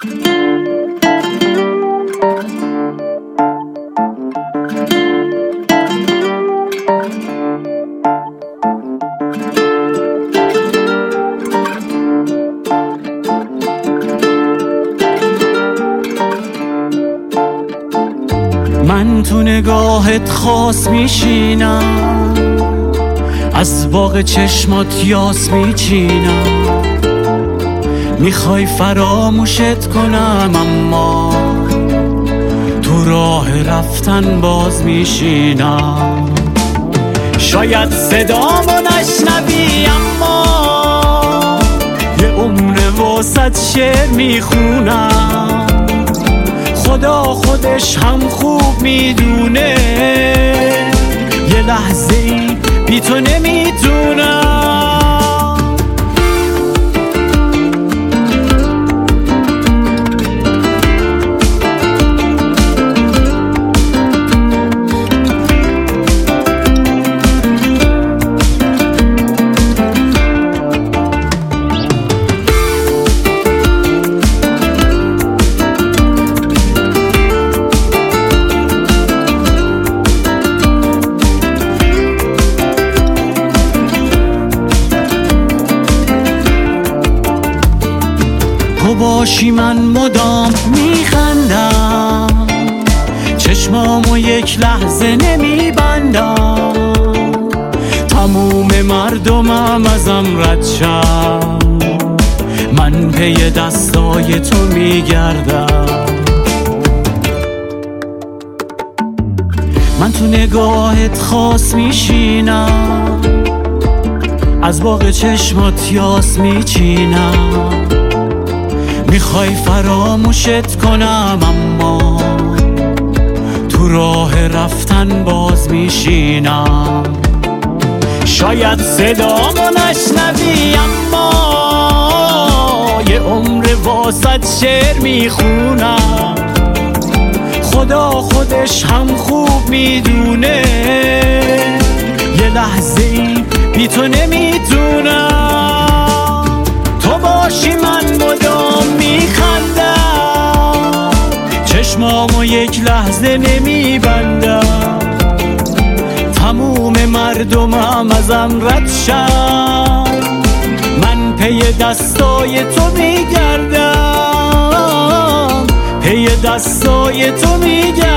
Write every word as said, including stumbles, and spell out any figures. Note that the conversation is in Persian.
من تو نگاهت خاص میشینم، از باغ چشمات یاس میچینم. میخوای فراموشت کنم اما تو راه رفتن باز میشینم. شاید صدامو نشنوی اما یه عمر واسط شعر میخونم. خدا خودش هم خوب میدونه یه لحظه ای بی تو نمیتونم. تو باشی من مدام میخندم، چشمامو یک لحظه نمیبندم. تموم مردمم ازم رد شم، من پی دستای تو میگردم. من تو نگاهت خاص میشینم، از باغ چشمات یاس میچینم. میخوای فراموشت کنم اما تو راه رفتن باز میشینم. شاید صدامو نشنوی اما یه عمر واسط شعر میخونم. خدا خودش هم خوب میدونه یه لحظه ای بی تو نمیتونم. تو باشی من مدام میخندم، چشمامو یک لحظه نمیبندم. تموم مردمم ازم رد شم، من پی دستای تو میگردم، پی دستای تو میگردم.